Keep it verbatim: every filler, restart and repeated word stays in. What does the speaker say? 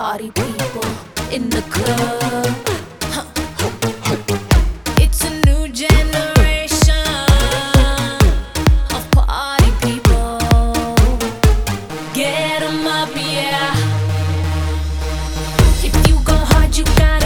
party people in the club. It's a new generation of party people. Get 'em up, yeah. If you go hard, you got